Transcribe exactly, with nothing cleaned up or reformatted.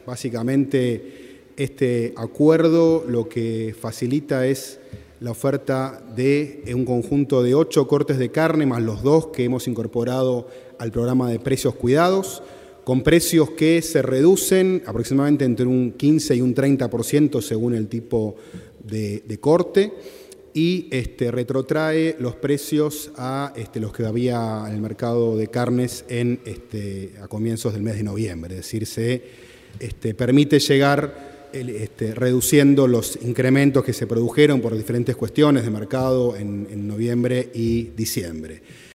Básicamente, este acuerdo lo que facilita es la oferta de un conjunto de ocho cortes de carne, más los dos que hemos incorporado al programa de precios cuidados, con precios que se reducen aproximadamente entre un quince y un treinta por ciento según el tipo de, de corte, y este, retrotrae los precios a este, los que había en el mercado de carnes en, este, a comienzos del mes de noviembre. Es decir, se este, permite llegar el, este, reduciendo los incrementos que se produjeron por diferentes cuestiones de mercado en, en noviembre y diciembre.